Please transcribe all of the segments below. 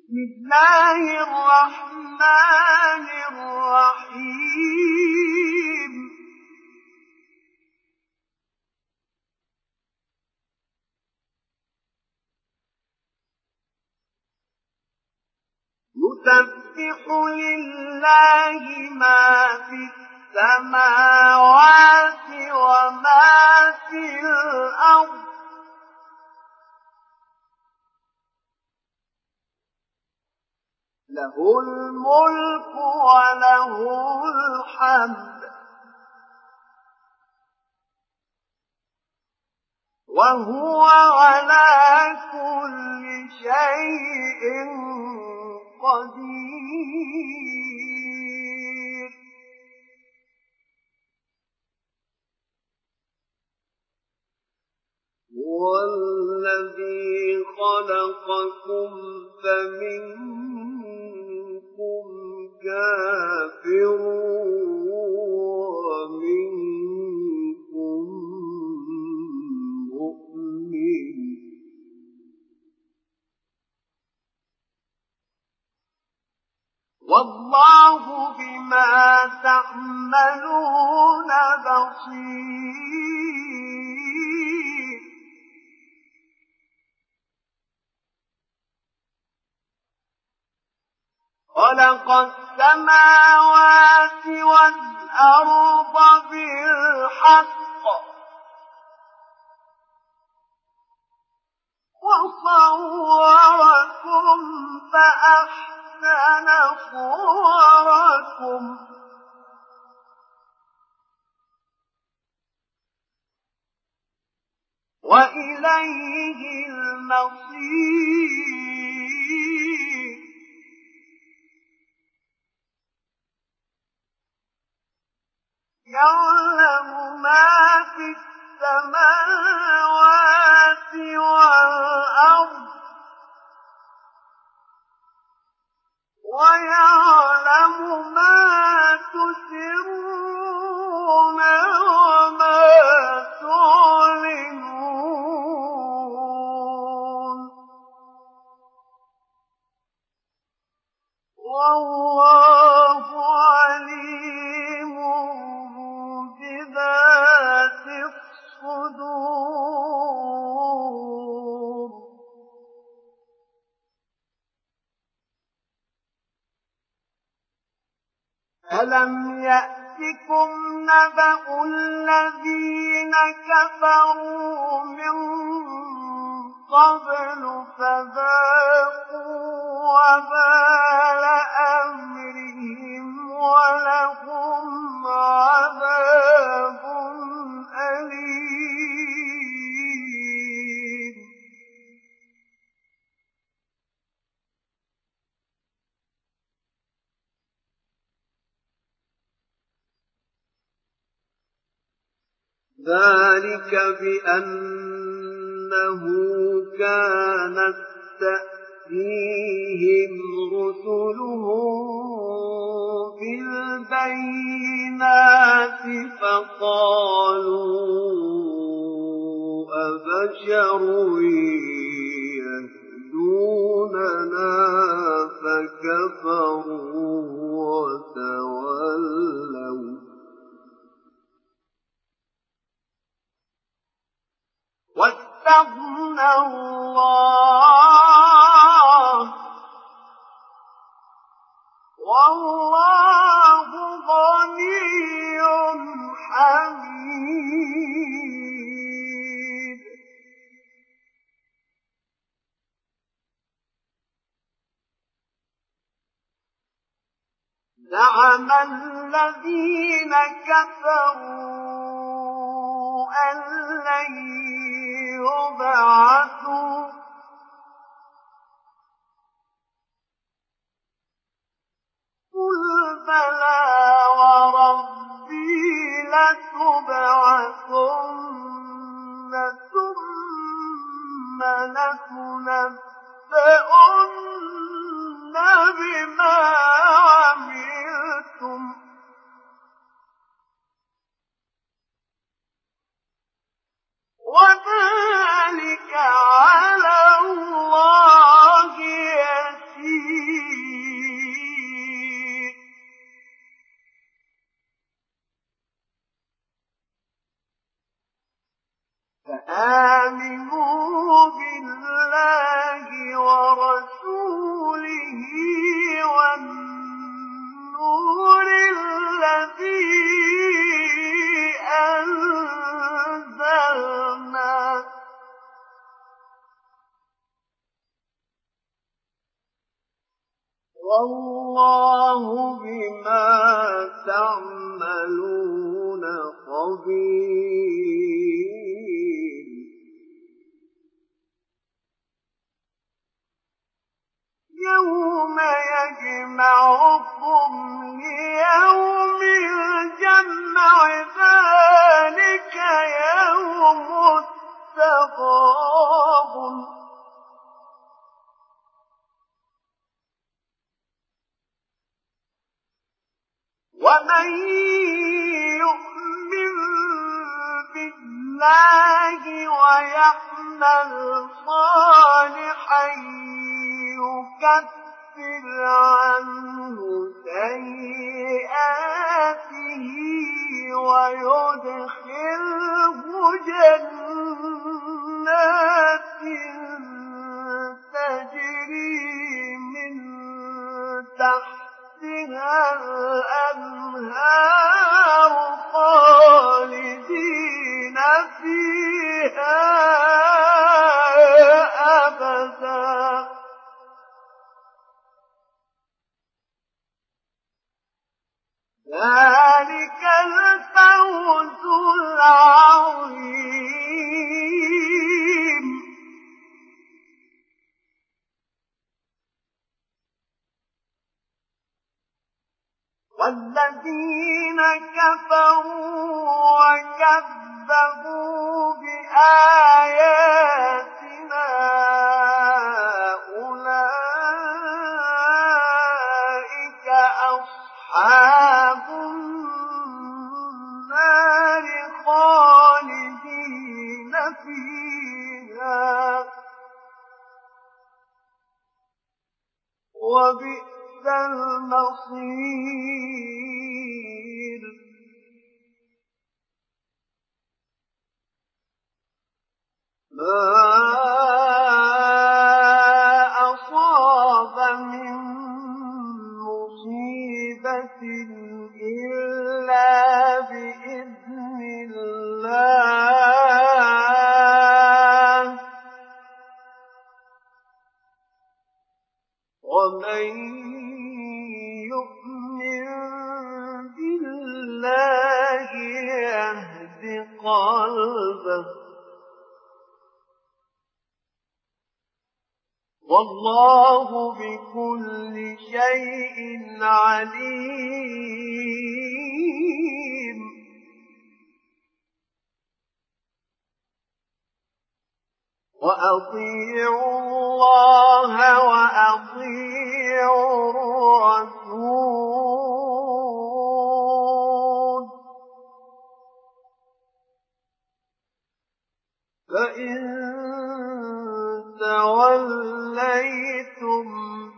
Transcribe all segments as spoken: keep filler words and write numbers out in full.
بسم الله الرحمن الرحيم يسبح لله ما في السماوات وما في الأرض له الملك وله الحمد وهو على كل شيء قدير هو الذي خلقكم فمنكم كافر ومنكم مؤمن والله بما تعملون بصير خلق السماوات والأرض بالحق وصوركم فأحسن صوركم وإليه المصير يعلم ما في السماوات والأرض ويعلم ما تسرون وما تعلنون والله عليم بذات الصدور ألم يأتكم نبأ الذين كفروا من قبل فذاقوا وبال أمرهم ولهم عذاب أليم ذلك بأنه كانت تأتيهم رسلهم بالبينات فقالوا أبشر يهدوننا فكفروا وتولوا واستغنى الله والله غني حميد زعم الذين كفروا أن لن يبعثوا قل بلى وربي لتبعثن ثم لتنبؤن بما عملتم وذلك على والله بما تعملون خبير. يوم يجمعكم ليوم الجمع ذلك يوم التغابن ومن يؤمن بالله ويعمل صالحا يكفر عنه سيئاته ويدخله جنات تجري من تحتها الأنهار خالدين فيها أبدا ذلك الفوز العظيم. والذين كفروا وكذبوا بآياتنا أولئك أصحاب النار خالدين فيها وبئس المصير. ما أصاب من مصيبة إلا بإذن الله ومن يؤمن بالله يهد قلبه والله بكل شيء عليم. وأطيعوا الله وأطيعوا الرسول فإن توليتم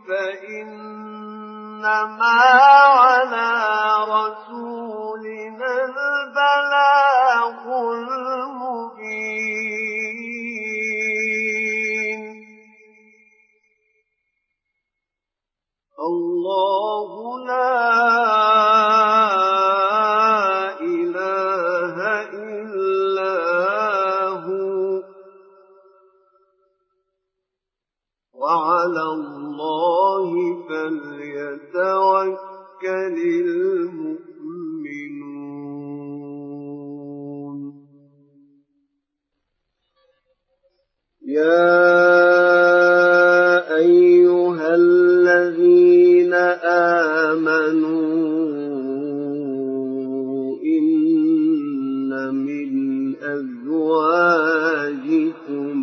فإنما على رسولنا البلاغ المبين. الله لا إله إلا هو وعلى الله فليتوكل المؤمنون. يا أيها الذين آمنوا إن من أزواجكم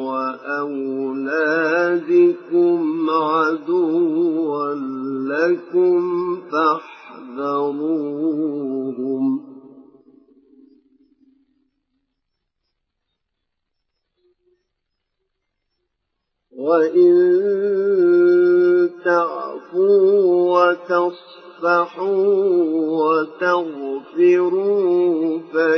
وأولادكم عدوا لكم فاحذروهم وإن تعفوا وتصفحوا وتغفروا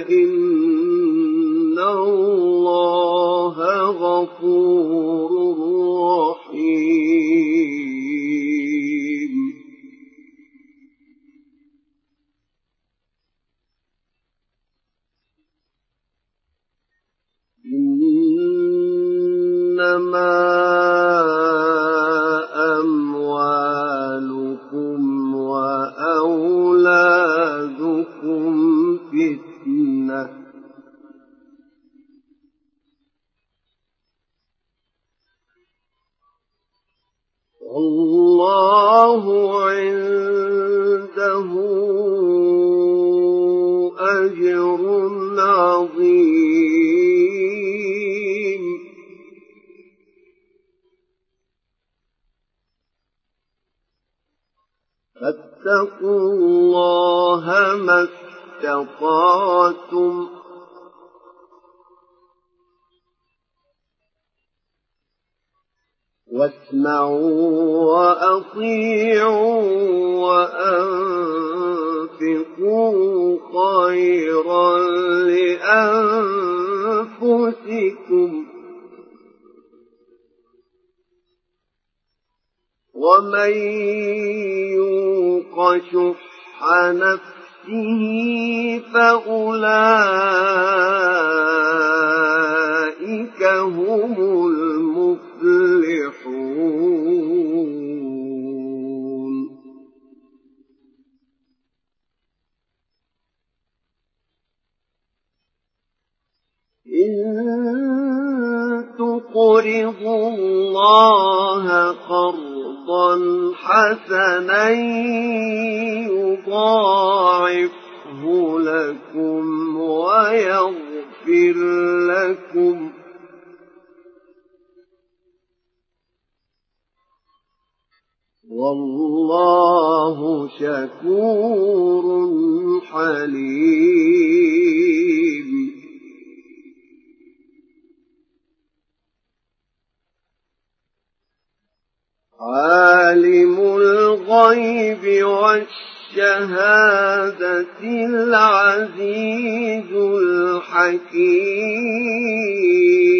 فإن الله غفور رحيم. إنما أموالكم والله عنده أجر عظيم. فاتقوا الله ما استطعتم واسمعوا وأطيعوا وأنفقوا خيرا لأنفسكم ومن يوق شح نفسه فأولئك هم المفلحون. إن تقرضوا الله قرضا حسنا يضاعفه لكم ويغفر لكم والله شكور حليم. عالم الغيب والشهادة العزيز الحكيم.